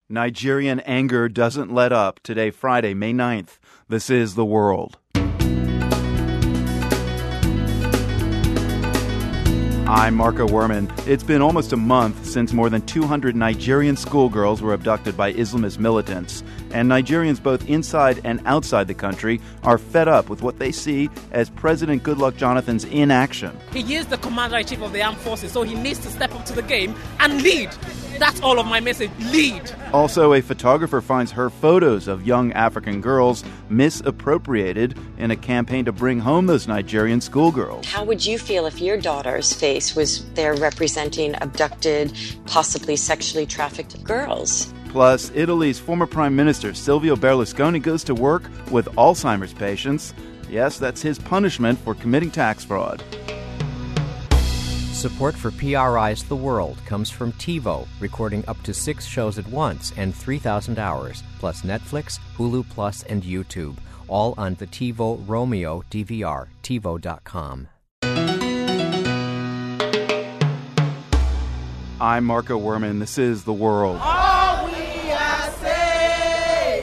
Nigerian anger doesn't let up. Today, Friday, May 9th. This is The World. I'm Marco Werman. It's been almost a month since more than 200 Nigerian schoolgirls were abducted by Islamist militants. And Nigerians both inside and outside the country are fed up with what they see as President Goodluck Jonathan's inaction. He is the commander-in-chief of the armed forces, so he needs to step up to the game and lead. That's all of my message. Lead. Also, a photographer finds her photos of young African girls misappropriated in a campaign to bring home those Nigerian schoolgirls. How would you feel if your daughter's face was there representing abducted, possibly sexually trafficked girls? Plus, Italy's former Prime Minister Silvio Berlusconi goes to work with Alzheimer's patients. Yes, that's his punishment for committing tax fraud. Support for PRI's The World comes from TiVo, recording up to 6 shows at once and 3,000 hours, plus Netflix, Hulu Plus, and YouTube, all on the TiVo Romeo DVR, TiVo.com. I'm Marco Werman. This is The World. All we are saying,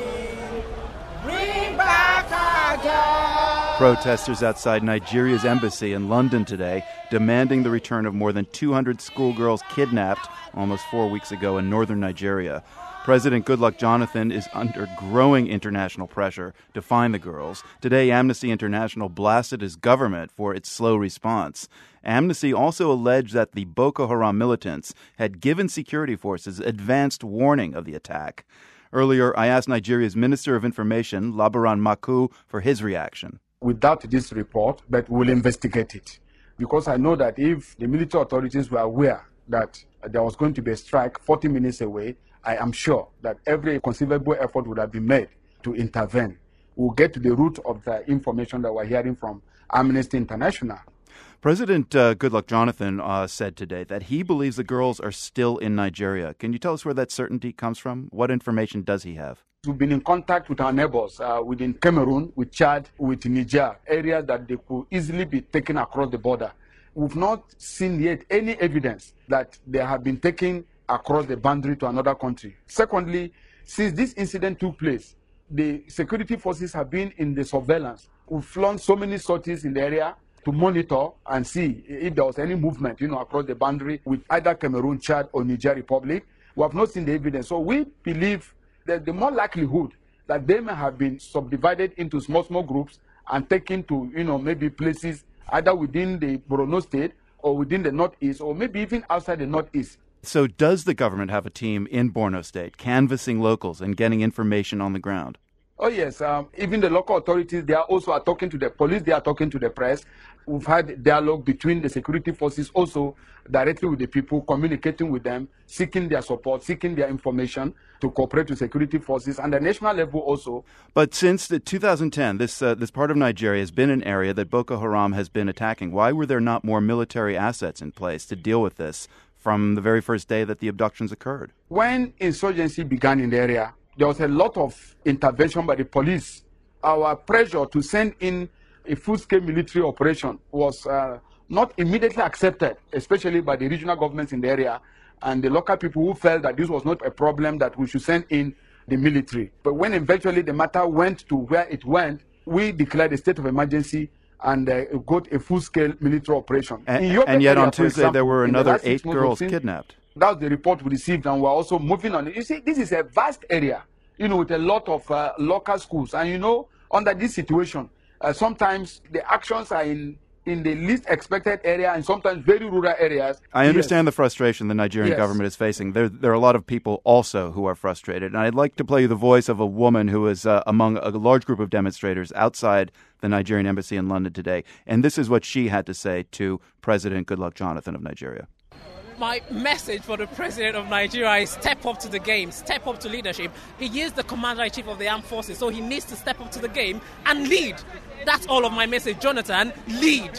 bring back our girls. Protesters outside Nigeria's embassy in London today demanding the return of more than 200 schoolgirls kidnapped almost 4 weeks ago in northern Nigeria. President Goodluck Jonathan is under growing international pressure to find the girls. Today, Amnesty International blasted his government for its slow response. Amnesty also alleged that the Boko Haram militants had given security forces advanced warning of the attack. Earlier, I asked Nigeria's Minister of Information, Labaran Maku, for his reaction. Without this report, but we'll investigate it. Because I know that if the military authorities were aware that there was going to be a strike 40 minutes away, I am sure that every conceivable effort would have been made to intervene. We'll get to the root of the information that we're hearing from Amnesty International. President Goodluck Jonathan said today that he believes the girls are still in Nigeria. Can you tell us where that certainty comes from? What information does he have? We've been in contact with our neighbors within Cameroon, with Chad, with Niger, areas that they could easily be taken across the border. We've not seen yet any evidence that they have been taken across the boundary to another country. Secondly, since this incident took place, the security forces have been in the surveillance. We've flown so many sorties in the area to monitor and see if there was any movement, across the boundary with either Cameroon, Chad, or Niger Republic. We have not seen the evidence. So we believe that the more likelihood that they may have been subdivided into small groups and taken to, maybe places either within the Borno state or within the northeast or maybe even outside the northeast. So does the government have a team in Borno State canvassing locals and getting information on the ground? Oh, yes. Even the local authorities, they are also talking to the police, they are talking to the press. We've had dialogue between the security forces also directly with the people, communicating with them, seeking their support, seeking their information to cooperate with security forces and the national level also. But since 2010, this part of Nigeria has been an area that Boko Haram has been attacking. Why were there not more military assets in place to deal with this from the very first day that the abductions occurred? When insurgency began in the area, there was a lot of intervention by the police. Our pressure to send in a full-scale military operation was not immediately accepted, especially by the regional governments in the area and the local people who felt that this was not a problem that we should send in the military. But when eventually the matter went to where it went, we declared a state of emergency and got a full-scale military operation. And yet on Tuesday there were another 8 girls kidnapped. That's the report we received, and we're also moving on. You see, this is a vast area, with a lot of local schools. And, under this situation, sometimes the actions are in the least expected area and sometimes very rural areas. I understand the frustration the Nigerian government is facing. There are a lot of people also who are frustrated. And I'd like to play you the voice of a woman who is among a large group of demonstrators outside the Nigerian embassy in London today. And this is what she had to say to President Goodluck Jonathan of Nigeria. My message for the president of Nigeria is step up to the game, step up to leadership. He is the commander-in-chief of the armed forces, so he needs to step up to the game and lead. That's all of my message, Jonathan. Lead.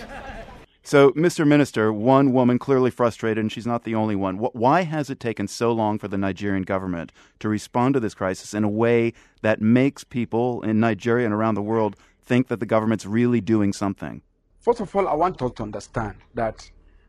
So, Mr. Minister, one woman clearly frustrated, and she's not the only one. Why has it taken so long for the Nigerian government to respond to this crisis in a way that makes people in Nigeria and around the world think that the government's really doing something? First of all, I want us to understand that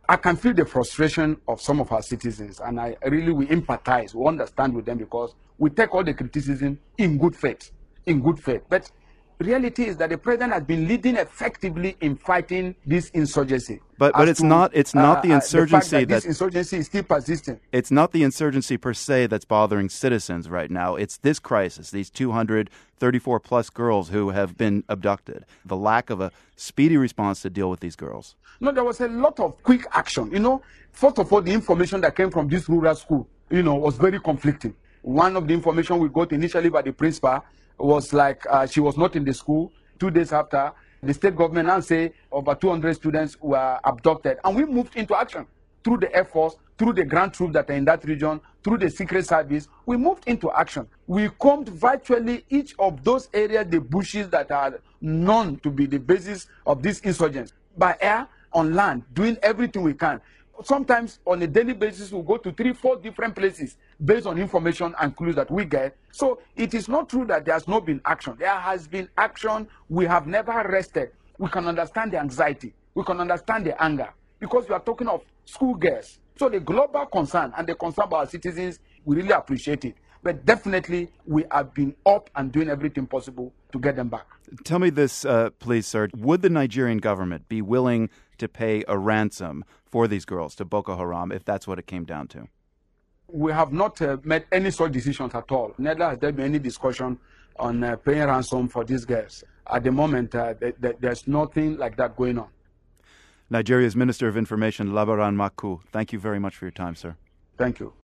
I can feel the frustration of some of our citizens, and we empathize, we understand with them because we take all the criticism in good faith, But reality is that the president has been leading effectively in fighting this insurgency. But it's not the insurgency this insurgency is still persisting. It's not the insurgency per se that's bothering citizens right now. It's this crisis, these 234 plus girls who have been abducted, the lack of a speedy response to deal with these girls. No, there was a lot of quick action. First of all, the information that came from this rural school, was very conflicting. One of the information we got initially by the principal was like she was not in the school. 2 days after, the state government now say over 200 students were abducted. And we moved into action through the Air Force, through the ground troops that are in that region, through the Secret Service. We moved into action. We combed virtually each of those areas, the bushes that are known to be the basis of these insurgents, by air, on land, doing everything we can. Sometimes on a daily basis, we'll go to 3-4 different places based on information and clues that we get. So it is not true that there has not been action. There has been action. We have never rested. We can understand the anxiety. We can understand the anger because we are talking of schoolgirls. So the global concern and the concern about our citizens, we really appreciate it. But definitely, we have been up and doing everything possible to get them back. Tell me this, please, sir. Would the Nigerian government be willing to pay a ransom for these girls to Boko Haram if that's what it came down to? We have not made any such decisions at all. Neither has there been any discussion on paying ransom for these girls. At the moment, there's nothing like that going on. Nigeria's Minister of Information, Labaran Maku, thank you very much for your time, sir. Thank you.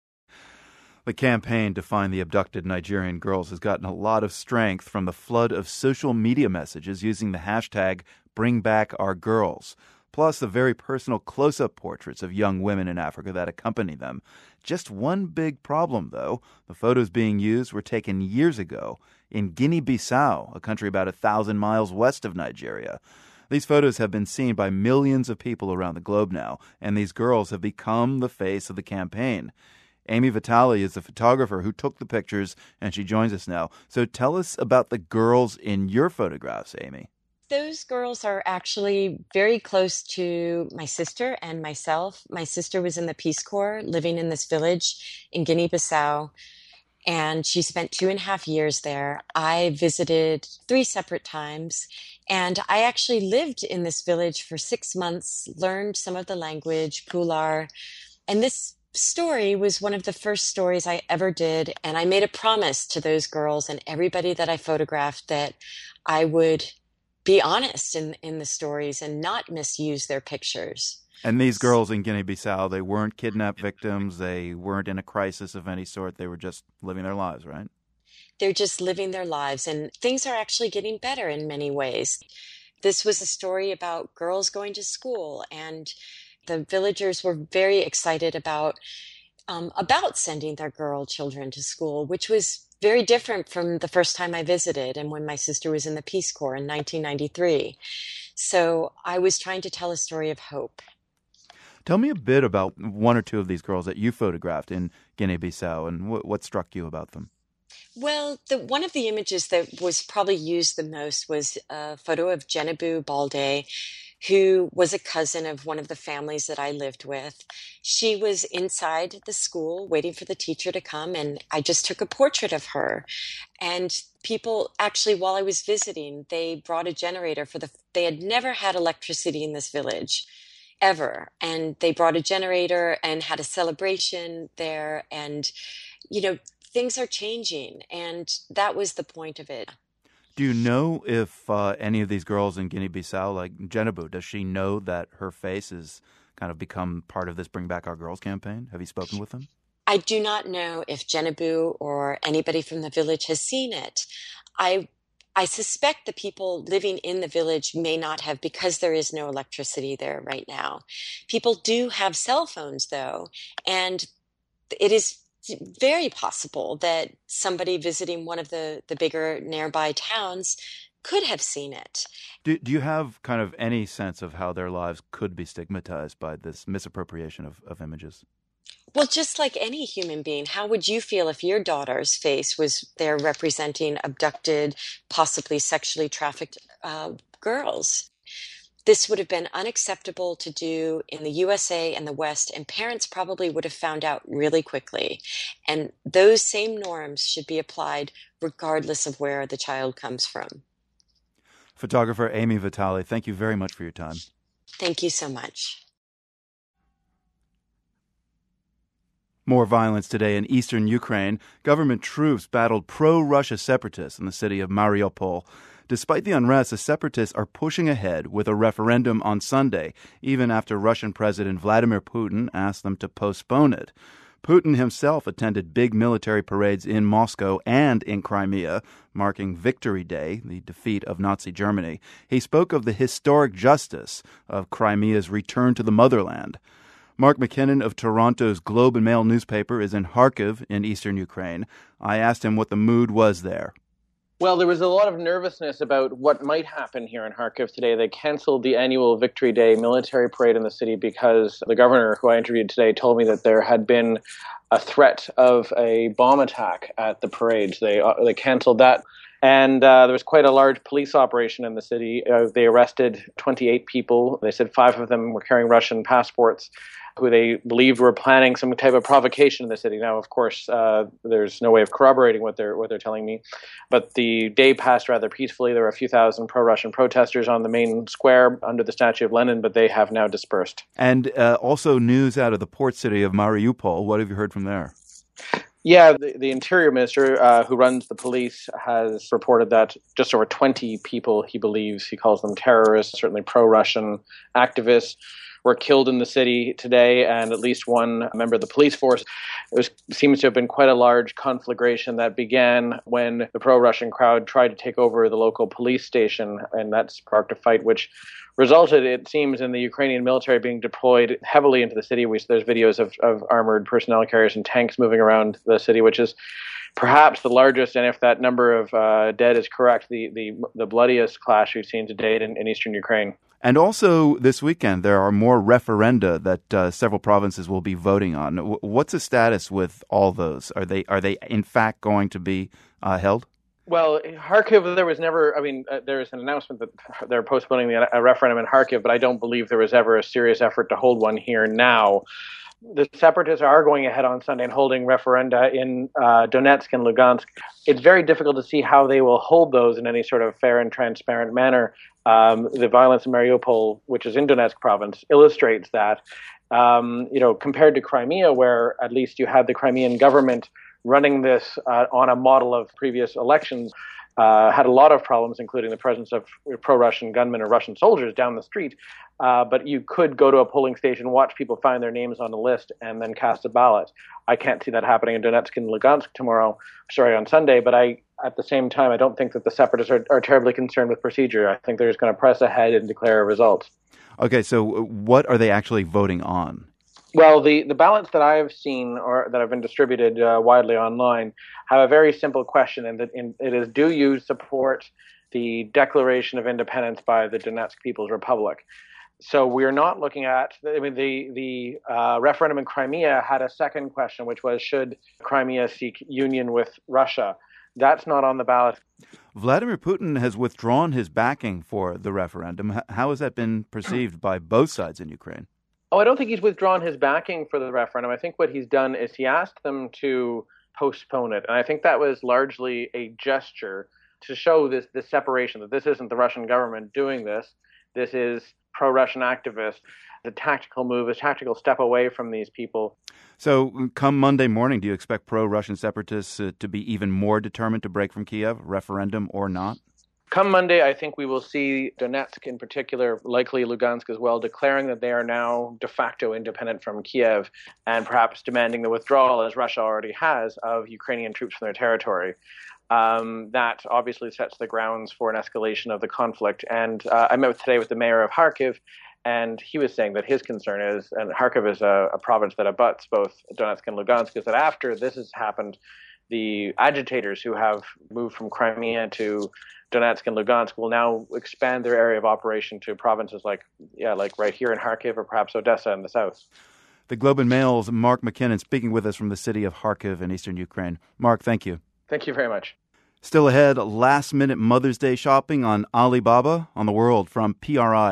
The campaign to find the abducted Nigerian girls has gotten a lot of strength from the flood of social media messages using the hashtag #BringBackOurGirls, plus the very personal close-up portraits of young women in Africa that accompany them. Just one big problem, though. The photos being used were taken years ago in Guinea-Bissau, a country about 1,000 miles west of Nigeria. These photos have been seen by millions of people around the globe now, and these girls have become the face of the campaign. Amy Vitale is the photographer who took the pictures, and she joins us now. So tell us about the girls in your photographs, Amy. Those girls are actually very close to my sister and myself. My sister was in the Peace Corps living in this village in Guinea-Bissau, and she spent 2.5 years there. I visited 3 separate times, and I actually lived in this village for 6 months, learned some of the language, Pular, and this story was one of the first stories I ever did, and I made a promise to those girls and everybody that I photographed that I would be honest in the stories and not misuse their pictures. And these girls in Guinea-Bissau, they weren't kidnapped victims, they weren't in a crisis of any sort, they were just living their lives, right? They're just living their lives, and things are actually getting better in many ways. This was a story about girls going to school, and the villagers were very excited about sending their girl children to school, which was very different from the first time I visited and when my sister was in the Peace Corps in 1993. So I was trying to tell a story of hope. Tell me a bit about one or two of these girls that you photographed in Guinea-Bissau and what struck you about them. Well, one of the images that was probably used the most was a photo of Jenebu Balde, who was a cousin of one of the families that I lived with. She was inside the school waiting for the teacher to come, and I just took a portrait of her. And people, actually, while I was visiting, they brought a generator they had never had electricity in this village, ever. And they brought a generator and had a celebration there, and, things are changing, and that was the point of it. Do you know if any of these girls in Guinea-Bissau, like Jenebu, does she know that her face has kind of become part of this Bring Back Our Girls campaign? Have you spoken with them? I do not know if Jenebu or anybody from the village has seen it. I suspect the people living in the village may not have, because there is no electricity there right now. People do have cell phones, though, and it is very possible that somebody visiting one of the bigger nearby towns could have seen it. Do you have kind of any sense of how their lives could be stigmatized by this misappropriation of images? Well, just like any human being, how would you feel if your daughter's face was there representing abducted, possibly sexually trafficked girls? This would have been unacceptable to do in the USA and the West, and parents probably would have found out really quickly. And those same norms should be applied regardless of where the child comes from. Photographer Amy Vitale, thank you very much for your time. Thank you so much. More violence today in eastern Ukraine. Government troops battled pro-Russia separatists in the city of Mariupol. Despite the unrest, the separatists are pushing ahead with a referendum on Sunday, even after Russian President Vladimir Putin asked them to postpone it. Putin himself attended big military parades in Moscow and in Crimea, marking Victory Day, the defeat of Nazi Germany. He spoke of the historic justice of Crimea's return to the motherland. Mark McKinnon of Toronto's Globe and Mail newspaper is in Kharkiv in eastern Ukraine. I asked him what the mood was there. Well, there was a lot of nervousness about what might happen here in Kharkiv today. They canceled the annual Victory Day military parade in the city because the governor, who I interviewed today, told me that there had been a threat of a bomb attack at the parade. So they canceled that. And there was quite a large police operation in the city. They arrested 28 people. They said 5 of them were carrying Russian passports, who they believed were planning some type of provocation in the city. Now, of course, there's no way of corroborating what they're telling me. But the day passed rather peacefully. There were a few thousand pro-Russian protesters on the main square under the statue of Lenin, but they have now dispersed. And also news out of the port city of Mariupol. What have you heard from there? Yeah, the Interior Minister, who runs the police, has reported that just over 20 people, he believes, he calls them terrorists, certainly pro-Russian activists, were killed in the city today, and at least one member of the police force. Seems to have been quite a large conflagration that began when the pro-Russian crowd tried to take over the local police station, and that sparked a fight which resulted, it seems, in the Ukrainian military being deployed heavily into the city. There's videos of armored personnel carriers and tanks moving around the city, which is perhaps the largest, and if that number of dead is correct, the bloodiest clash we've seen to date in eastern Ukraine. And also this weekend, there are more referenda that several provinces will be voting on. What's the status with all those? Are they in fact going to be held? Well, Kharkiv, there was never, there's an announcement that they're postponing a referendum in Kharkiv, but I don't believe there was ever a serious effort to hold one here now. The separatists are going ahead on Sunday and holding referenda in Donetsk and Lugansk. It's very difficult to see how they will hold those in any sort of fair and transparent manner. The violence in Mariupol, which is in Donetsk province, illustrates that. Compared to Crimea, where at least you had the Crimean government running this on a model of previous elections, had a lot of problems, including the presence of pro-Russian gunmen or Russian soldiers down the street. But you could go to a polling station, watch people find their names on the list, and then cast a ballot. I can't see that happening in Donetsk and Lugansk on Sunday. But at the same time, I don't think that the separatists are terribly concerned with procedure. I think they're just going to press ahead and declare results. Okay, so what are they actually voting on? Well, the ballots that I've seen or that have been distributed widely online have a very simple question, and it is: do you support the Declaration of Independence by the Donetsk People's Republic? So we're not looking at. The referendum in Crimea had a second question, which was: should Crimea seek union with Russia? That's not on the ballot. Vladimir Putin has withdrawn his backing for the referendum. How has that been perceived by both sides in Ukraine? Oh, I don't think he's withdrawn his backing for the referendum. I think what he's done is he asked them to postpone it. And I think that was largely a gesture to show this separation, that this isn't the Russian government doing this. This is pro-Russian activists. The tactical move, a tactical step away from these people. So come Monday morning, do you expect pro-Russian separatists to be even more determined to break from Kiev, referendum or not? Come Monday, I think we will see Donetsk in particular, likely Lugansk as well, declaring that they are now de facto independent from Kiev and perhaps demanding the withdrawal, as Russia already has, of Ukrainian troops from their territory. That obviously sets the grounds for an escalation of the conflict. And I met today with the mayor of Kharkiv, and he was saying that his concern is, and Kharkiv is a province that abuts both Donetsk and Lugansk, is that after this has happened, the agitators who have moved from Crimea to Donetsk and Lugansk will now expand their area of operation to provinces like right here in Kharkiv or perhaps Odessa in the south. The Globe and Mail's Mark McKinnon speaking with us from the city of Kharkiv in eastern Ukraine. Mark, thank you. Thank you very much. Still ahead, last-minute Mother's Day shopping on Alibaba on the World from PRI.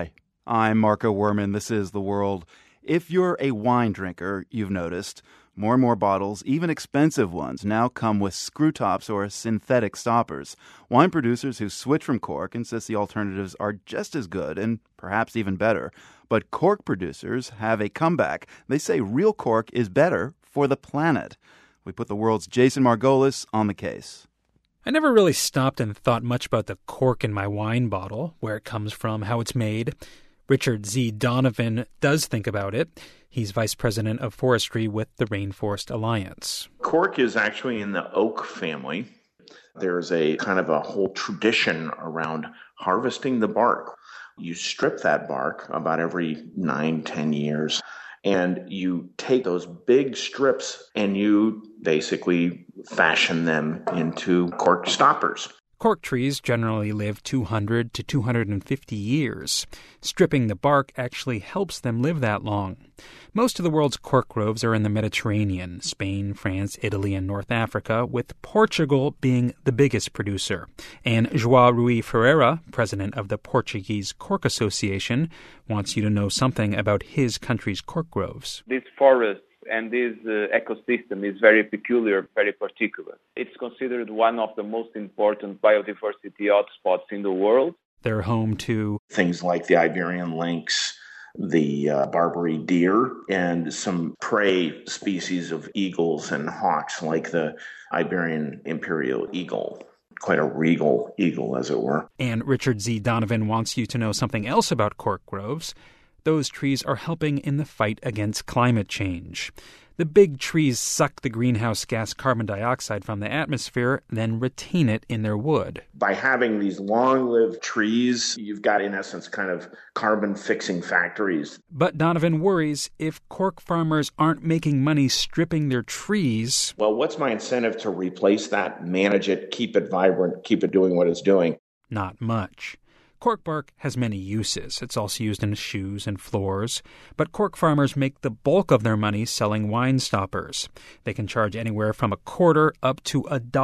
I'm Marco Werman. This is The World. If you're a wine drinker, you've noticed more and more bottles, even expensive ones, now come with screw tops or synthetic stoppers. Wine producers who switch from cork insist the alternatives are just as good and perhaps even better. But cork producers have a comeback. They say real cork is better for the planet. We put The World's Jason Margolis on the case. I never really stopped and thought much about the cork in my wine bottle, where it comes from, how it's made. Richard Z. Donovan does think about it. He's vice president of forestry with the Rainforest Alliance. Cork is actually in the oak family. There's a kind of a whole tradition around harvesting the bark. You strip that bark about every 9-10 years, and you take those big strips and you basically fashion them into cork stoppers. Cork trees generally live 200 to 250 years. Stripping the bark actually helps them live that long. Most of the world's cork groves are in the Mediterranean, Spain, France, Italy, and North Africa, with Portugal being the biggest producer. And João Rui Ferreira, president of the Portuguese Cork Association, wants you to know something about his country's cork groves. This forest and this ecosystem is very peculiar, very particular. It's considered one of the most important biodiversity hotspots in the world. They're home to things like the Iberian lynx, the Barbary deer, and some prey species of eagles and hawks like the Iberian imperial eagle. Quite a regal eagle, as it were. And Richard Z. Donovan wants you to know something else about cork groves. Those trees are helping in the fight against climate change. The big trees suck the greenhouse gas carbon dioxide from the atmosphere, then retain it in their wood. By having these long-lived trees, you've got, in essence, kind of carbon-fixing factories. But Donovan worries if cork farmers aren't making money stripping their trees. Well, what's my incentive to replace that, manage it, keep it vibrant, keep it doing what it's doing? Not much. Cork bark has many uses. It's also used in shoes and floors. But cork farmers make the bulk of their money selling wine stoppers. They can charge anywhere from $0.25 up to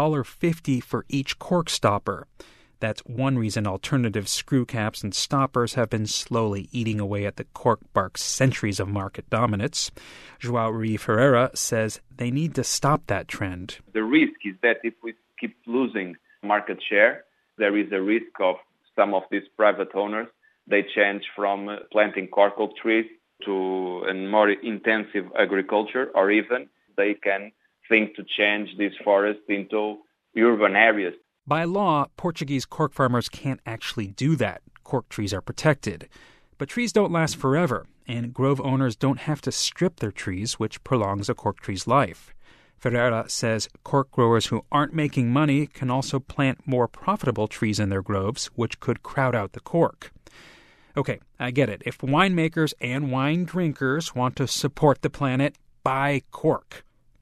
$1.50 for each cork stopper. That's one reason alternative screw caps and stoppers have been slowly eating away at the cork bark's centuries of market dominance. João Rui Ferreira says they need to stop that trend. The risk is that if we keep losing market share, there is a risk of some of these private owners, they change from planting cork oak trees to a more intensive agriculture, or even they can think to change these forests into urban areas. By law, Portuguese cork farmers can't actually do that. Cork trees are protected. But trees don't last forever, and grove owners don't have to strip their trees, which prolongs a cork tree's life. Ferreira says cork growers who aren't making money can also plant more profitable trees in their groves, which could crowd out the cork. Okay, I get it. If winemakers and wine drinkers want to support the planet, buy cork.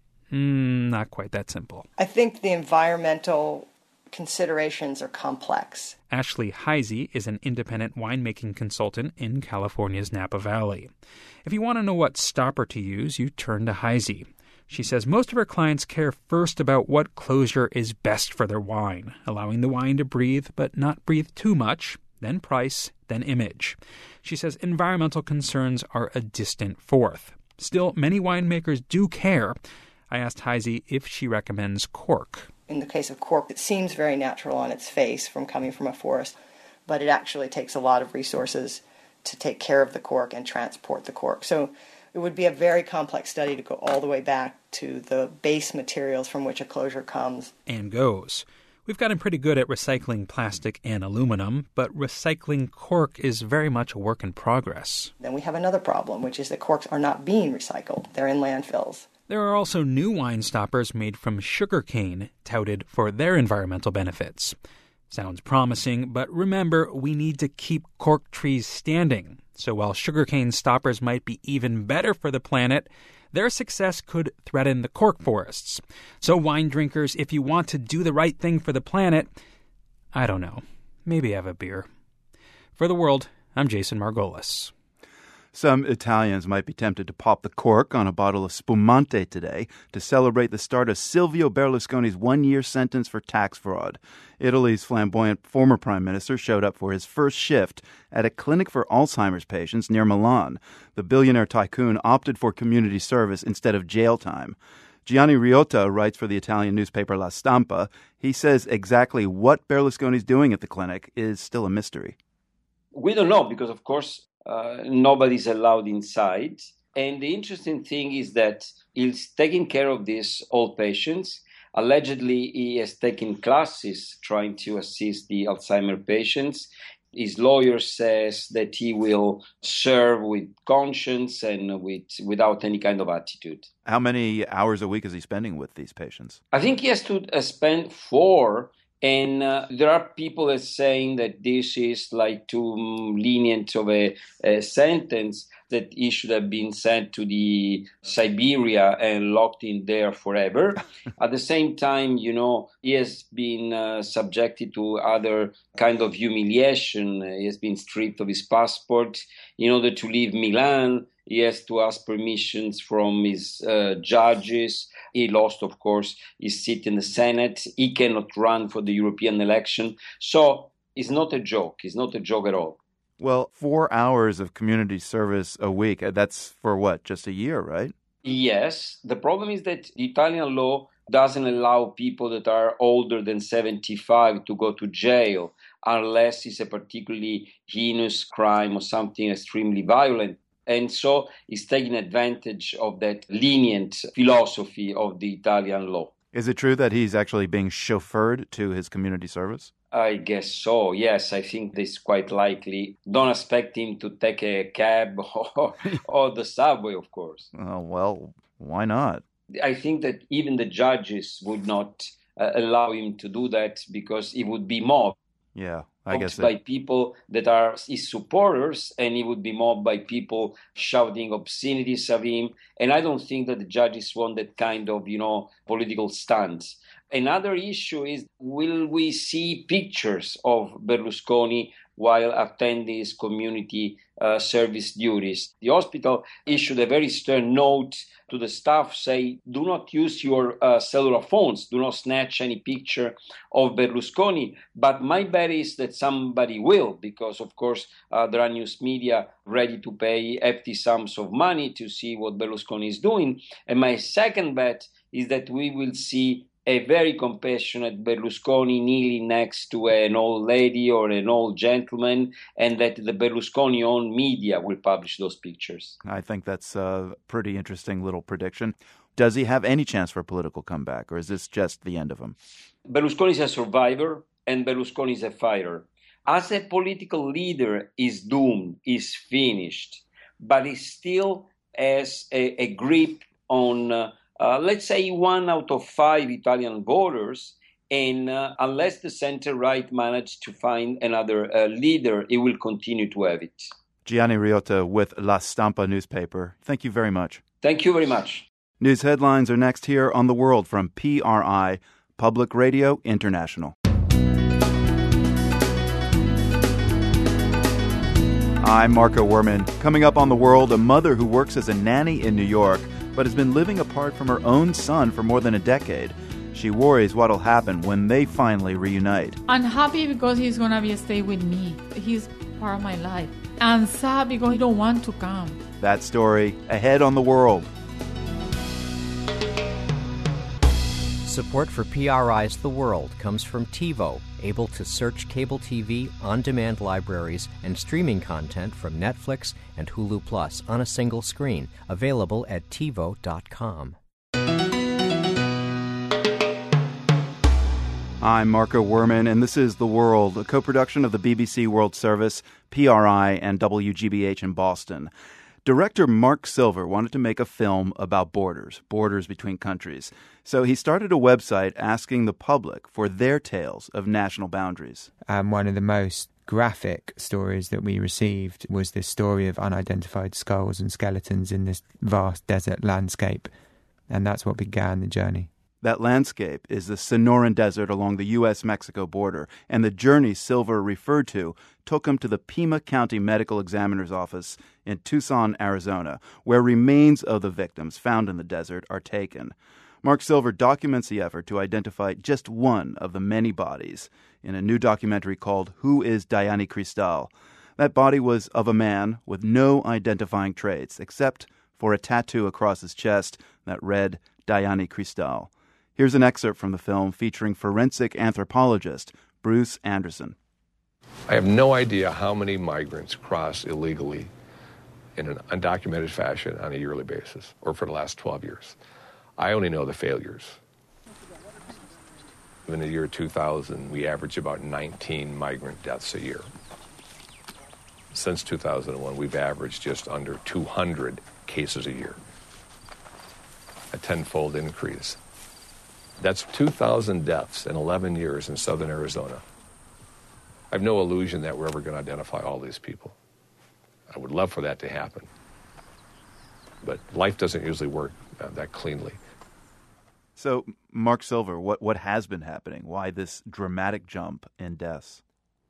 Not quite that simple. I think the environmental considerations are complex. Ashley Heisey is an independent winemaking consultant in California's Napa Valley. If you want to know what stopper to use, you turn to Heisey. She says most of her clients care first about what closure is best for their wine, allowing the wine to breathe but not breathe too much, then price, then image. She says environmental concerns are a distant fourth. Still, many winemakers do care. I asked Heisey if she recommends cork. In the case of cork, it seems very natural on its face from coming from a forest, but it actually takes a lot of resources to take care of the cork and transport the cork. So it would be a very complex study to go all the way back to the base materials from which a closure comes. And goes. We've gotten pretty good at recycling plastic and aluminum, but recycling cork is very much a work in progress. Then we have another problem, which is that corks are not being recycled. They're in landfills. There are also new wine stoppers made from sugarcane, touted for their environmental benefits. Sounds promising, but remember, we need to keep cork trees standing. So while sugarcane stoppers might be even better for the planet, their success could threaten the cork forests. So wine drinkers, if you want to do the right thing for the planet, I don't know, maybe have a beer. For The World, I'm Jason Margolis. Some Italians might be tempted to pop the cork on a bottle of spumante today to celebrate the start of Silvio Berlusconi's one-year sentence for tax fraud. Italy's flamboyant former prime minister showed up for his first shift at a clinic for Alzheimer's patients near Milan. The billionaire tycoon opted for community service instead of jail time. Gianni Riotta writes for the Italian newspaper La Stampa. He says exactly what Berlusconi's doing at the clinic is still a mystery. We don't know because, of course, nobody's allowed inside. And the interesting thing is that he's taking care of these old patients. Allegedly, he has taken classes trying to assist the Alzheimer patients. His lawyer says that he will serve with conscience and without any kind of attitude. How many hours a week is he spending with these patients? I think he has to spend 4. And there are people that are saying that this is like too lenient of a sentence, that he should have been sent to the Siberia and locked in there forever. At the same time, he has been subjected to other kind of humiliation. He has been stripped of his passport. In order to leave Milan, he has to ask permissions from his judges. He lost, of course, his seat in the Senate. He cannot run for the European election. So it's not a joke. It's not a joke at all. Well, 4 hours of community service a week, that's for what, just a year, right? Yes. The problem is that the Italian law doesn't allow people that are older than 75 to go to jail unless it's a particularly heinous crime or something extremely violent. And so he's taking advantage of that lenient philosophy of the Italian law. Is it true that he's actually being chauffeured to his community service? I guess so, yes. I think this is quite likely. Don't expect him to take a cab or the subway, of course. Oh, well, why not? I think that even the judges would not allow him to do that because he would be mobbed. Yeah, I guess by people that are his supporters, and he would be mobbed by people shouting obscenities of him. And I don't think that the judges want that kind of, political stance. Another issue is, will we see pictures of Berlusconi while attending his community service duties? The hospital issued a very stern note to the staff, say, do not use your cellular phones, do not snatch any picture of Berlusconi. But my bet is that somebody will, because, of course, there are news media ready to pay hefty sums of money to see what Berlusconi is doing. And my second bet is that we will see a very compassionate Berlusconi kneeling next to an old lady or an old gentleman, and that the Berlusconi-owned media will publish those pictures. I think that's a pretty interesting little prediction. Does he have any chance for a political comeback, or is this just the end of him? Berlusconi is a survivor, and Berlusconi is a fighter. As a political leader, he's doomed, he's finished, but he still has a grip on let's say 1 out of 5 Italian voters, and unless the center-right manage to find another leader, it will continue to have it. Gianni Riotta with La Stampa newspaper. Thank you very much. Thank you very much. News headlines are next here on The World from PRI, Public Radio International. I'm Marco Werman. Coming up on The World, a mother who works as a nanny in New York but has been living apart from her own son for more than a decade. She worries what'll happen when they finally reunite. I'm happy because he's going to stay with me. He's part of my life. And sad because he don't want to come. That story ahead on The World. Support for PRI's The World comes from TiVo, able to search cable TV, on-demand libraries, and streaming content from Netflix and Hulu Plus on a single screen, available at TiVo.com. I'm Marco Werman, and this is The World, a co-production of the BBC World Service, PRI, and WGBH in Boston. Director Mark Silver wanted to make a film about borders between countries. So he started a website asking the public for their tales of national boundaries. One of the most graphic stories that we received was this story of unidentified skulls and skeletons in this vast desert landscape. And that's what began the journey. That landscape is the Sonoran Desert along the U.S.-Mexico border, and the journey Silver referred to took him to the Pima County Medical Examiner's Office in Tucson, Arizona, where remains of the victims found in the desert are taken. Mark Silver documents the effort to identify just one of the many bodies in a new documentary called Who is Dayani Cristal? That body was of a man with no identifying traits, except for a tattoo across his chest that read Dayani Cristal. Here's an excerpt from the film featuring forensic anthropologist Bruce Anderson. I have no idea how many migrants cross illegally in an undocumented fashion on a yearly basis, or for the last 12 years. I only know the failures. In the year 2000, we averaged about 19 migrant deaths a year. Since 2001, we've averaged just under 200 cases a year, a tenfold increase. That's 2,000 deaths in 11 years in southern Arizona. I have no illusion that we're ever going to identify all these people. I would love for that to happen. But life doesn't usually work that cleanly. So, Mark Silver, what has been happening? Why this dramatic jump in deaths?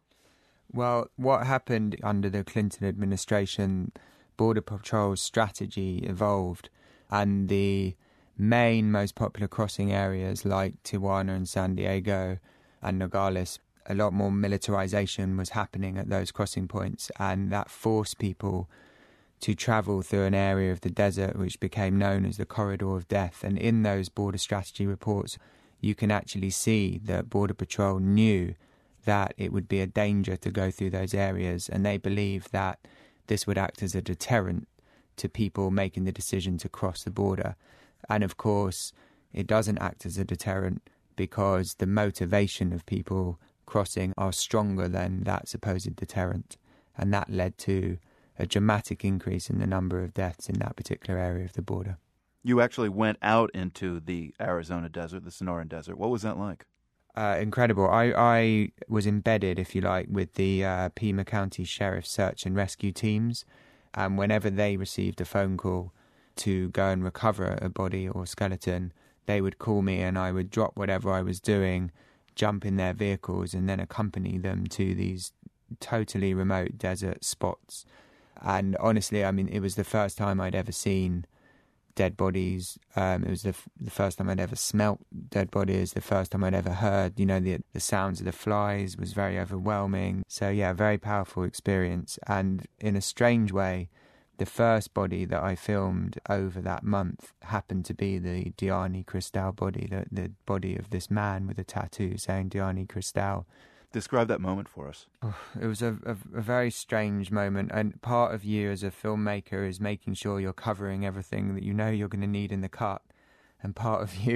Well, what happened under the Clinton administration, Border Patrol's strategy evolved, and the main, most popular crossing areas like Tijuana and San Diego and Nogales, a lot more militarization was happening at those crossing points, and that forced people to travel through an area of the desert which became known as the Corridor of Death. And in those border strategy reports, you can actually see that Border Patrol knew that it would be a danger to go through those areas, and they believed that this would act as a deterrent to people making the decision to cross the border. And of course, it doesn't act as a deterrent because the motivation of people crossing are stronger than that supposed deterrent. And that led to a dramatic increase in the number of deaths in that particular area of the border. You actually went out into the Arizona desert, the Sonoran Desert. What was that like? Incredible. I was embedded, if you like, with the Pima County Sheriff Search and Rescue teams. And whenever they received a phone call to go and recover a body or skeleton, they would call me and I would drop whatever I was doing, jump in their vehicles and then accompany them to these totally remote desert spots. And honestly, I mean, it was the first time I'd ever seen dead bodies. It was the first time I'd ever smelt dead bodies, the first time I'd ever heard, the sounds of the flies was very overwhelming. So yeah, very powerful experience. And in a strange way, the first body that I filmed over that month happened to be the Dayani Cristal body, the body of this man with a tattoo saying Dayani Cristal. Describe that moment for us. It was a very strange moment, and part of you as a filmmaker is making sure you're covering everything that you know you're going to need in the cut, and part of you,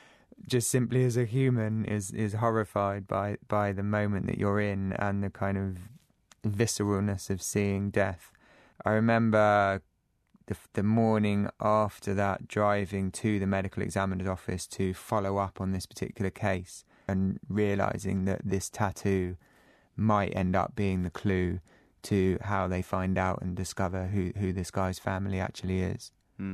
just simply as a human, is horrified by the moment that you're in and the kind of visceralness of seeing death. I remember the morning after that driving to the medical examiner's office to follow up on this particular case and realising that this tattoo might end up being the clue to how they find out and discover who this guy's family actually is.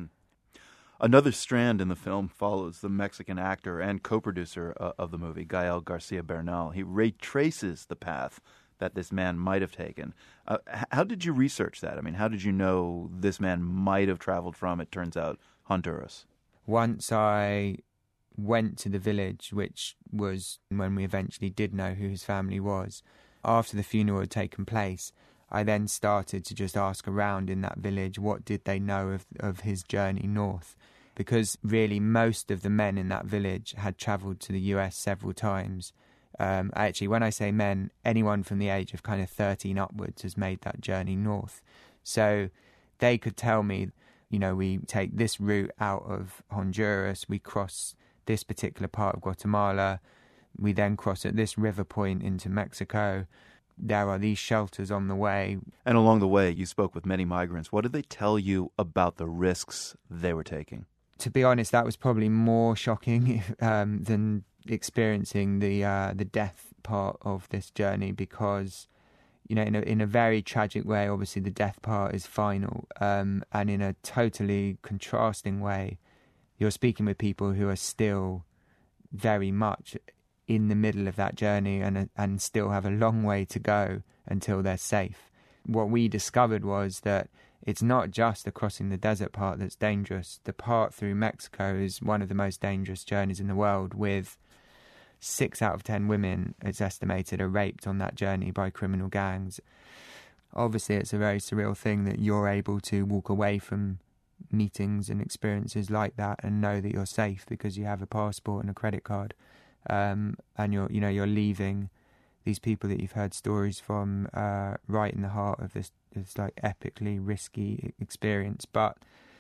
Another strand in the film follows the Mexican actor and co-producer of the movie, Gael Garcia Bernal. He retraces the path that this man might have taken. How did you research that? I mean, how did you know this man might have traveled from, it turns out, Honduras? Once I went to the village, which was when we eventually did know who his family was, after the funeral had taken place, I then started to just ask around in that village what did they know of his journey north. Because really most of the men in that village had travelled to the US several times. Actually, when I say men, anyone from the age of kind of 13 upwards has made that journey north. So they could tell me, we take this route out of Honduras, we cross this particular part of Guatemala, we then cross at this river point into Mexico. There are these shelters on the way. And along the way, you spoke with many migrants. What did they tell you about the risks they were taking? To be honest, that was probably more shocking than experiencing the death part of this journey, because in a very tragic way, obviously the death part is final, and in a totally contrasting way, you're speaking with people who are still very much in the middle of that journey and still have a long way to go until they're safe. What we discovered was that it's not just the crossing the desert part that's dangerous. The part through Mexico is one of the most dangerous journeys in the world, with 6 out of 10 women, it's estimated, are raped on that journey by criminal gangs. Obviously, it's a very surreal thing that you're able to walk away from meetings and experiences like that and know that you're safe because you have a passport and a credit card, and you're leaving these people that you've heard stories from right in the heart of this like epically risky experience. But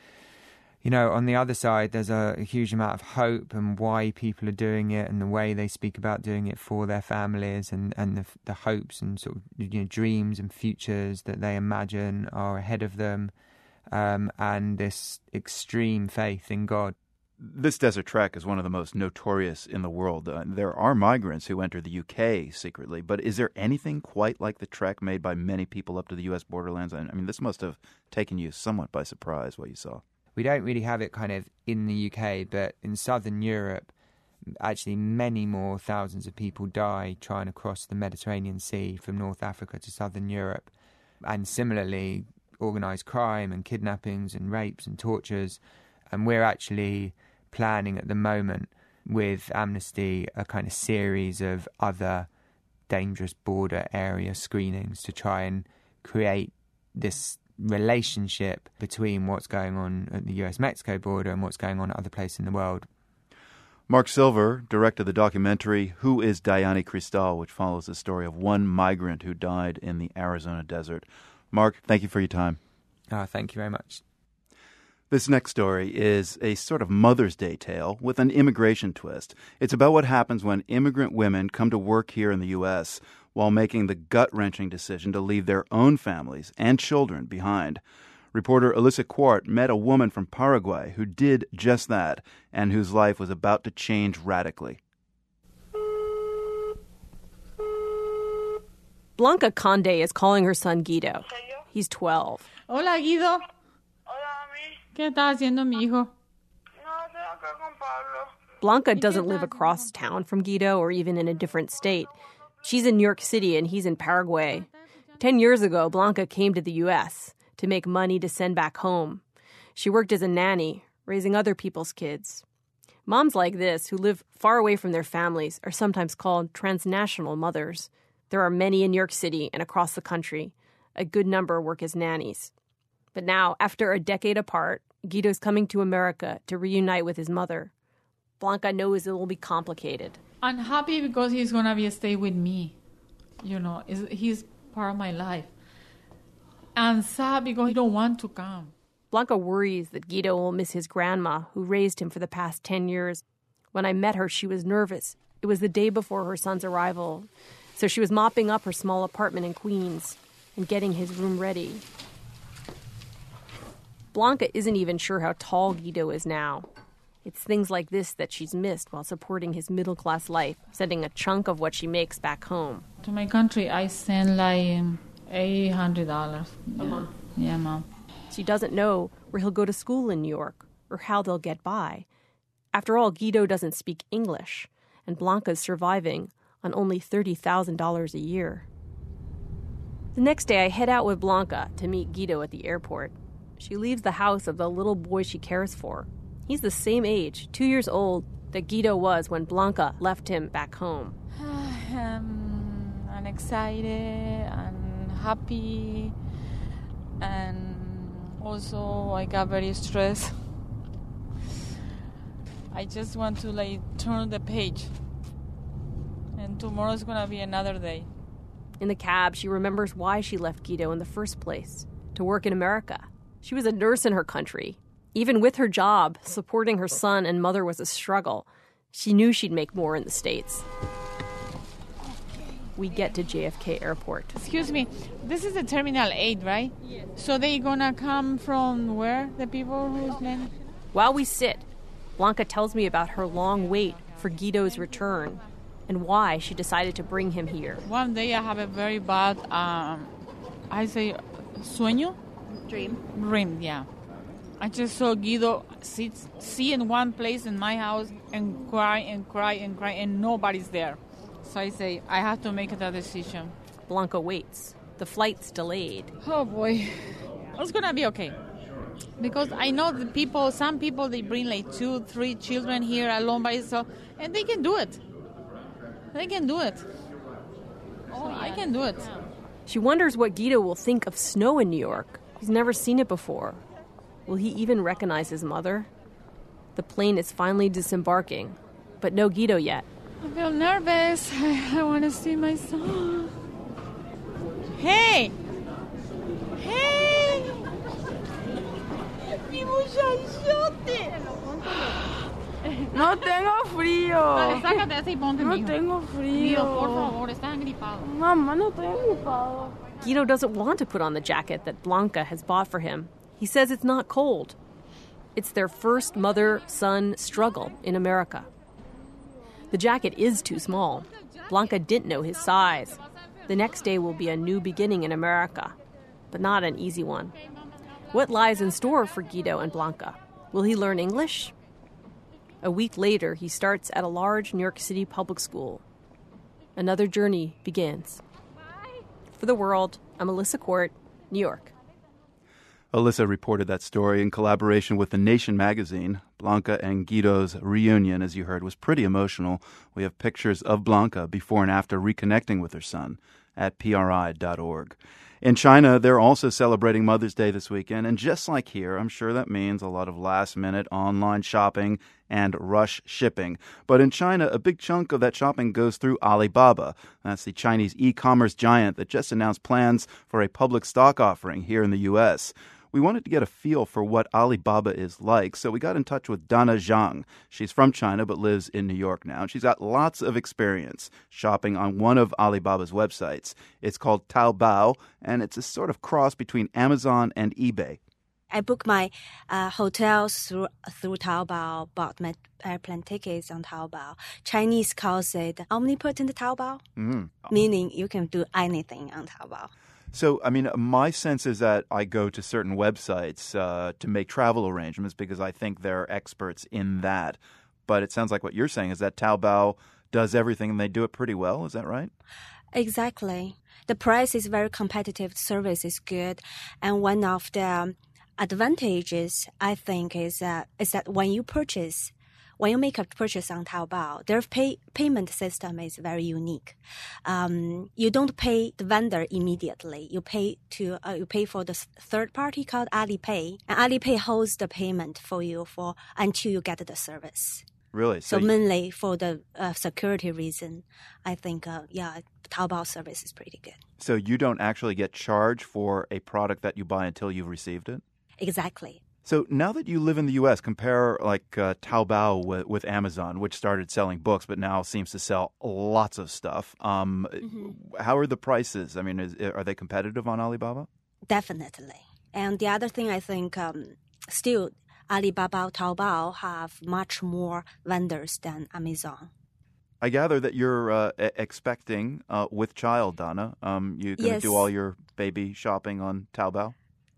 on the other side, there's a huge amount of hope and why people are doing it and the way they speak about doing it for their families and the hopes and sort of dreams and futures that they imagine are ahead of them, and this extreme faith in God. This desert trek is one of the most notorious in the world. There are migrants who enter the UK secretly, but is there anything quite like the trek made by many people up to the U.S. borderlands? I mean, this must have taken you somewhat by surprise, what you saw. We don't really have it kind of in the UK, but in southern Europe, actually many more thousands of people die trying to cross the Mediterranean Sea from North Africa to southern Europe. And similarly, organised crime and kidnappings and rapes and tortures. And we're actually planning at the moment with Amnesty a kind of series of other dangerous border area screenings to try and create this relationship between what's going on at the US-Mexico border and what's going on at other places in the world. Mark Silver directed the documentary Who is Dayani Cristal, which follows the story of one migrant who died in the Arizona desert. Mark, thank you for your time. Thank you very much. This next story is a sort of Mother's Day tale with an immigration twist. It's about what happens when immigrant women come to work here in the U.S. while making the gut-wrenching decision to leave their own families and children behind. Reporter Alyssa Quart met a woman from Paraguay who did just that and whose life was about to change radically. Blanca Conde is calling her son Guido. He's 12. Hola, Guido. ¿Qué está haciendo mi hijo? Blanca doesn't live across town from Guido or even in a different state. She's in New York City and he's in Paraguay. 10 years ago, Blanca came to the U.S. to make money to send back home. She worked as a nanny, raising other people's kids. Moms like this, who live far away from their families, are sometimes called transnational mothers. There are many in New York City and across the country. A good number work as nannies. But now, after a decade apart, Guido's coming to America to reunite with his mother. Blanca knows it will be complicated. I'm happy because he's going to stay with me. He's part of my life. And sad because he don't want to come. Blanca worries that Guido will miss his grandma, who raised him for the past 10 years. When I met her, she was nervous. It was the day before her son's arrival. So she was mopping up her small apartment in Queens and getting his room ready. Blanca isn't even sure how tall Guido is now. It's things like this that she's missed while supporting his middle-class life, sending a chunk of what she makes back home. To my country, I send like $800 a month. Yeah, Mom. She doesn't know where he'll go to school in New York or how they'll get by. After all, Guido doesn't speak English, and Blanca's surviving on only $30,000 a year. The next day, I head out with Blanca to meet Guido at the airport. She leaves the house of the little boy she cares for. He's the same age, 2 years old, that Guido was when Blanca left him back home. I'm excited and happy, and also I got very stressed. I just want to turn the page, and tomorrow's gonna be another day. In the cab, she remembers why she left Guido in the first place, to work in America. She was a nurse in her country. Even with her job, supporting her son and mother was a struggle. She knew she'd make more in the States. We get to JFK Airport. Excuse me, this is the Terminal 8, right? Yes. So they gonna come from where, the people who's landing? While we sit, Blanca tells me about her long wait for Guido's return and why she decided to bring him here. One day I have a very bad, sueño? Dream. Dream, yeah. I just saw Guido sit in one place in my house and cry and cry and cry, and nobody's there. So I say, I have to make that decision. Blanca waits. The flight's delayed. Oh boy, it's gonna be okay. Because I know some people, they bring like 2-3 children here alone by themselves, and they can do it. They can do it. Oh, I can do it. She wonders what Guido will think of snow in New York. He's never seen it before. Will he even recognize his mother? The plane is finally disembarking, but no Guido yet. I feel nervous. I want to see my son. Hey! Hey! Mi muchachote! No tengo frío. Vale, sácate ese y ponte, No mijo. tengo frío. Guido, por favor, estás gripado. Mamá, no estoy gripado. Guido doesn't want to put on the jacket that Blanca has bought for him. He says it's not cold. It's their first mother-son struggle in America. The jacket is too small. Blanca didn't know his size. The next day will be a new beginning in America, but not an easy one. What lies in store for Guido and Blanca? Will he learn English? A week later, he starts at a large New York City public school. Another journey begins. For The World, I'm Alyssa Court, New York. Alyssa reported that story in collaboration with The Nation magazine. Blanca and Guido's reunion, as you heard, was pretty emotional. We have pictures of Blanca before and after reconnecting with her son at PRI.org. In China, they're also celebrating Mother's Day this weekend, and just like here, I'm sure that means a lot of last-minute online shopping and rush shipping. But in China, a big chunk of that shopping goes through Alibaba. That's the Chinese e-commerce giant that just announced plans for a public stock offering here in the U.S. We wanted to get a feel for what Alibaba is like, so we got in touch with Dana Zhang. She's from China but lives in New York now. She's got lots of experience shopping on one of Alibaba's websites. It's called Taobao, and it's a sort of cross between Amazon and eBay. I booked my hotels through Taobao, bought my airplane tickets on Taobao. Chinese calls it omnipotent Taobao, meaning you can do anything on Taobao. So, I mean, my sense is that I go to certain websites to make travel arrangements because I think they're experts in that. But it sounds like what you're saying is that Taobao does everything and they do it pretty well. Is that right? Exactly. The price is very competitive. The service is good. And one of the advantages, I think, is that when you make a purchase on Taobao, their payment system is very unique. You don't pay the vendor immediately. You pay for the third party called Alipay, and Alipay holds the payment for you until you get the service. Really? So mainly for the security reason, I think Taobao service is pretty good. So you don't actually get charged for a product that you buy until you've received it? Exactly. So now that you live in the U.S., compare like Taobao with Amazon, which started selling books but now seems to sell lots of stuff. How are the prices? I mean, are they competitive on Alibaba? Definitely. And the other thing I think still Alibaba, Taobao have much more vendors than Amazon. I gather that you're expecting with child, Dana. You're going to do all your baby shopping on Taobao?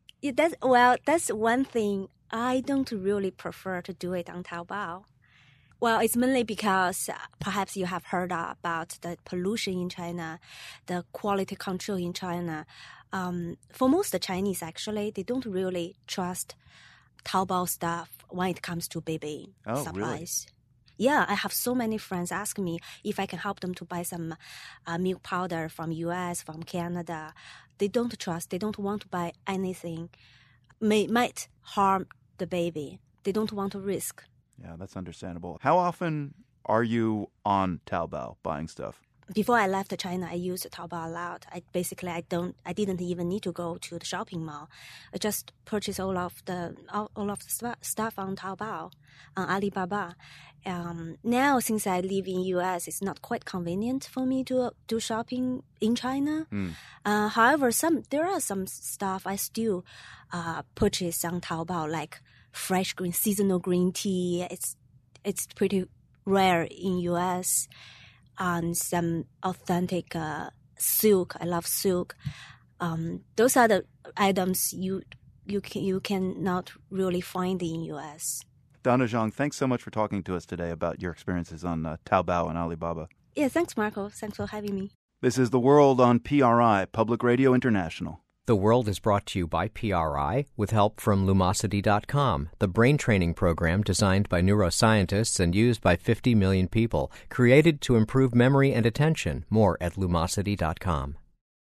That's one thing I don't really prefer to do it on Taobao. Well, it's mainly because perhaps you have heard about the pollution in China, the quality control in China. For most Chinese, actually, they don't really trust Taobao stuff when it comes to baby supplies. Really? Yeah, I have so many friends ask me if I can help them to buy some milk powder from US, from Canada. They don't trust. They don't want to buy anything might harm the baby. They don't want to risk. Yeah, that's understandable. How often are you on Taobao buying stuff? Before I left China, I used Taobao a lot. I didn't even need to go to the shopping mall. I just purchased all of the stuff on Taobao, on Alibaba. Now, since I live in US, it's not quite convenient for me to do shopping in China. However, there are some stuff I still purchase on Taobao, like fresh seasonal green tea. It's pretty rare in US. And some authentic silk. I love silk. Those are the items you cannot really find in U.S. Donna Zhang, thanks so much for talking to us today about your experiences on Taobao and Alibaba. Yeah, thanks, Marco. Thanks for having me. This is The World on PRI, Public Radio International. The World is brought to you by PRI with help from Lumosity.com, the brain training program designed by neuroscientists and used by 50 million people, created to improve memory and attention. More at Lumosity.com.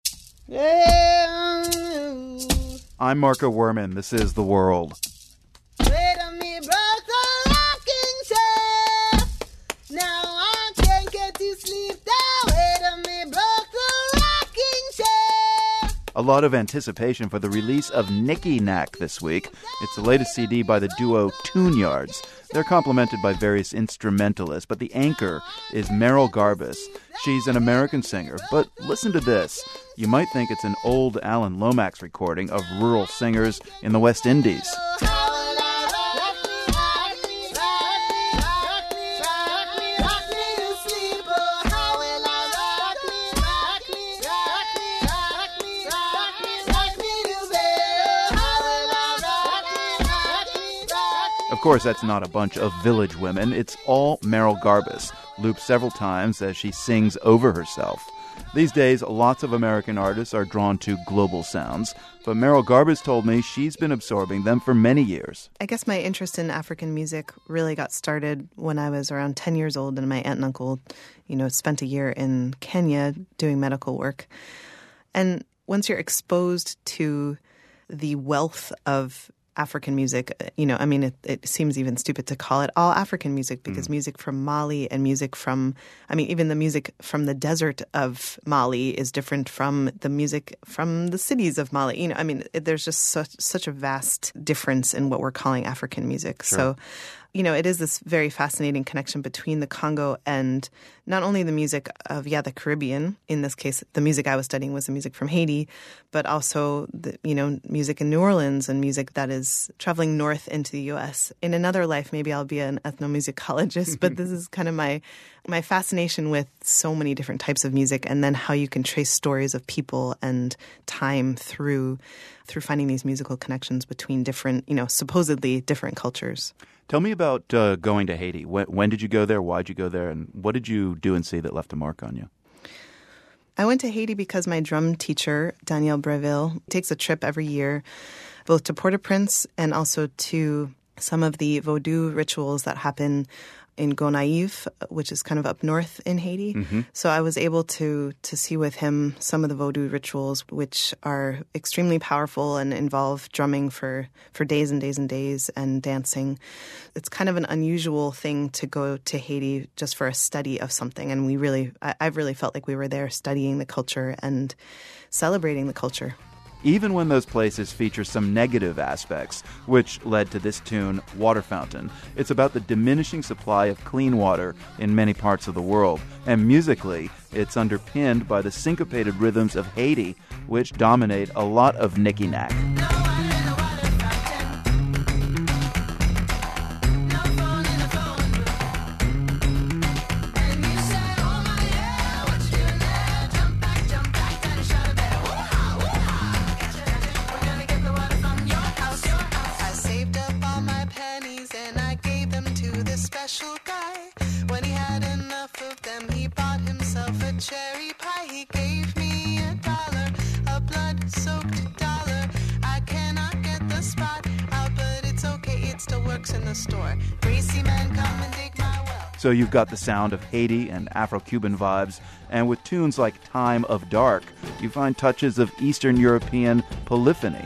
I'm Marco Werman. This is The World. A lot of anticipation for the release of Nicky Knack this week. It's the latest CD by the duo Tune Yards. They're complemented by various instrumentalists, but the anchor is Merrill Garbus. She's an American singer, but listen to this. You might think it's an old Alan Lomax recording of rural singers in the West Indies. Of course, that's not a bunch of village women. It's all Merrill Garbus, looped several times as she sings over herself. These days, lots of American artists are drawn to global sounds, but Merrill Garbus told me she's been absorbing them for many years. I guess my interest in African music really got started when I was around 10 years old, and my aunt and uncle, spent a year in Kenya doing medical work. And once you're exposed to the wealth of African music, it seems even stupid to call it all African music because music from Mali and even the music from the desert of Mali is different from the music from the cities of Mali. There's just such a vast difference in what we're calling African music. Sure. So, it is this very fascinating connection between the Congo and not only the music of, the Caribbean. In this case, the music I was studying was the music from Haiti, but also the, music in New Orleans and music that is traveling north into the U.S. In another life, maybe I'll be an ethnomusicologist, but this is kind of my fascination with so many different types of music, and then how you can trace stories of people and time through finding these musical connections between different, supposedly different cultures. Tell me about going to Haiti. When did you go there? Why did you go there? And what did you do and see that left a mark on you? I went to Haiti because my drum teacher, Danielle Breville, takes a trip every year, both to Port-au-Prince and also to some of the Vodou rituals that happen in Gonaïves, which is kind of up north in Haiti. Mm-hmm. So I was able to see with him some of the Vodou rituals, which are extremely powerful and involve drumming for days and days and days and dancing. It's kind of an unusual thing to go to Haiti just for a study of something. And I really felt like we were there studying the culture and celebrating the culture. Even when those places feature some negative aspects, which led to this tune, Water Fountain. It's about the diminishing supply of clean water in many parts of the world. And musically, it's underpinned by the syncopated rhythms of Haiti, which dominate a lot of Nicky Knack. So you've got the sound of Haiti and Afro-Cuban vibes, and with tunes like Time of Dark, you find touches of Eastern European polyphony.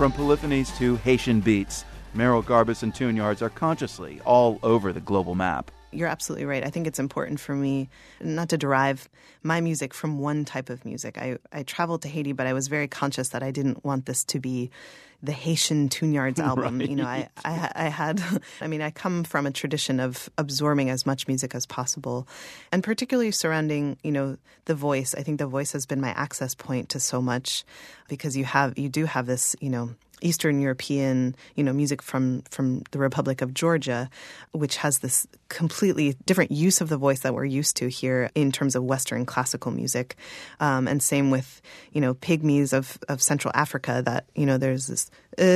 From polyphonies to Haitian beats, Merrill Garbus and Tune Yards are consciously all over the global map. You're absolutely right. I think it's important for me not to derive my music from one type of music. I traveled to Haiti, but I was very conscious that I didn't want this to be the Haitian Tune Yards album. Right. You know, I come from a tradition of absorbing as much music as possible, and particularly surrounding, the voice. I think the voice has been my access point to so much, because you do have this, Eastern European, music from the Republic of Georgia, which has this completely different use of the voice that we're used to here in terms of Western classical music. And same with, pygmies of Central Africa, that, there's this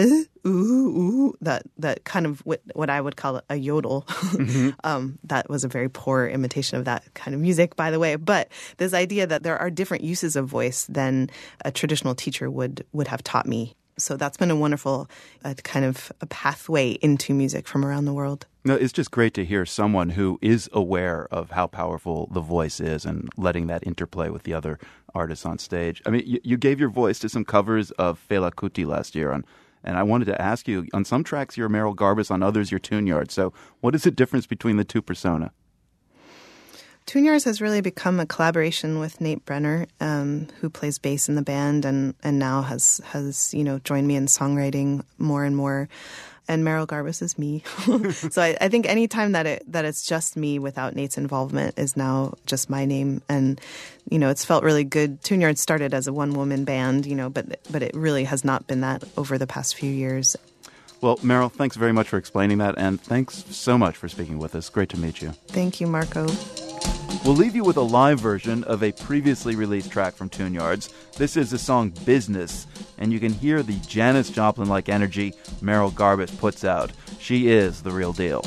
that kind of what I would call a yodel. Mm-hmm. That was a very poor imitation of that kind of music, by the way. But this idea that there are different uses of voice than a traditional teacher would have taught me. So that's been a wonderful kind of a pathway into music from around the world. No, it's just great to hear someone who is aware of how powerful the voice is and letting that interplay with the other artists on stage. I mean, you gave your voice to some covers of Fela Kuti last year, and I wanted to ask you, on some tracks you're Merrill Garbus, on others you're Tune Yards. So what is the difference between the two persona? Tune Yards has really become a collaboration with Nate Brenner, who plays bass in the band and now has joined me in songwriting more and more. And Merrill Garbus is me. So I think any time that it's just me without Nate's involvement is now just my name. And, it's felt really good. Tune Yards started as a one-woman band, but it really has not been that over the past few years. Well, Merrill, thanks very much for explaining that, and thanks so much for speaking with us. Great to meet you. Thank you, Marco. We'll leave you with a live version of a previously released track from Tune Yards. This is the song Business, and you can hear the Janis Joplin-like energy Merrill Garbus puts out. She is the real deal.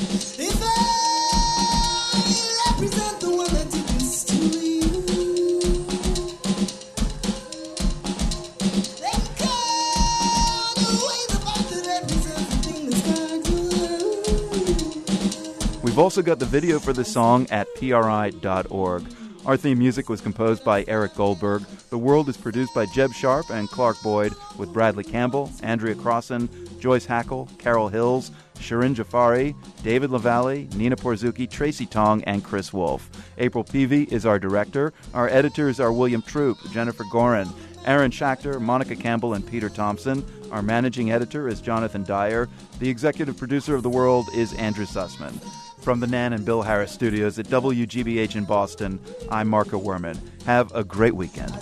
We've also got the video for the song at PRI.org. Our theme music was composed by Eric Goldberg. The World is produced by Jeb Sharp and Clark Boyd, with Bradley Campbell, Andrea Crossan, Joyce Hackle, Carol Hills, Shirin Jafari, David LaValle, Nina Porzuki, Tracy Tong, and Chris Wolf. April Peavy is our director. Our editors are William Troop, Jennifer Gorin, Aaron Schachter, Monica Campbell, and Peter Thompson. Our managing editor is Jonathan Dyer. The executive producer of The World is Andrew Sussman. From the Nan and Bill Harris studios at WGBH in Boston, I'm Marco Werman. Have a great weekend.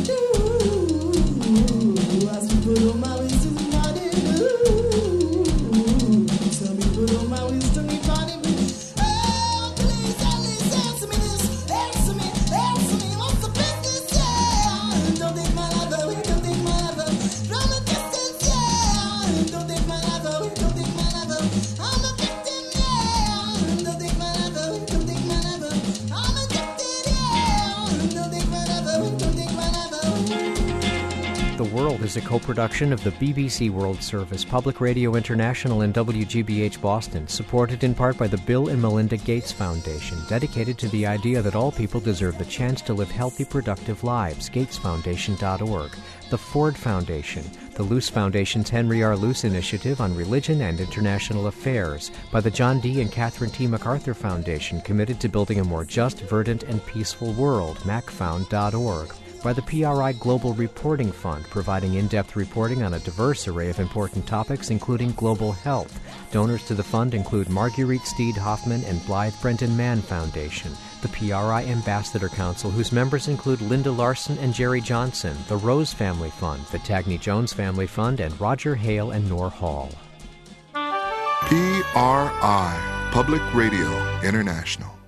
The World is a co-production of the BBC World Service, Public Radio International, and WGBH Boston, supported in part by the Bill and Melinda Gates Foundation, dedicated to the idea that all people deserve the chance to live healthy, productive lives. GatesFoundation.org. The Ford Foundation, the Luce Foundation's Henry R. Luce Initiative on Religion and International Affairs, by the John D. and Catherine T. MacArthur Foundation, committed to building a more just, verdant, and peaceful world. MacFound.org. By the PRI Global Reporting Fund, providing in-depth reporting on a diverse array of important topics, including global health. Donors to the fund include Marguerite Steed Hoffman and Blythe Brenton Mann Foundation, the PRI Ambassador Council, whose members include Linda Larson and Jerry Johnson, the Rose Family Fund, the Tagney Jones Family Fund, and Roger Hale and Nor Hall. PRI, Public Radio International.